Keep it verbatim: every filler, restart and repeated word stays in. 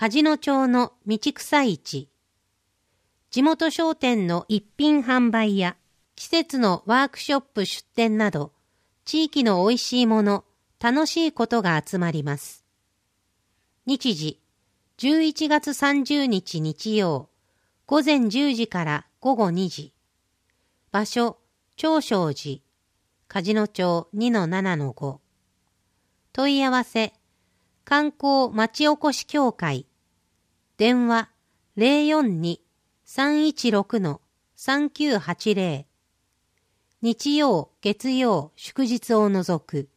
梶野町の道草市、地元商店の一品販売や季節のワークショップ出店など、地域の美味しいもの、楽しいことが集まります。日時、じゅういちがつさんじゅうにち日曜、午前じゅうじから午後にじ。場所、長正寺、梶野町 にのななのご。問い合わせ、観光まちおこし協会。電話 ゼロよんに さんいちろく さんきゅうはちゼロ。日曜、月曜、祝日を除く。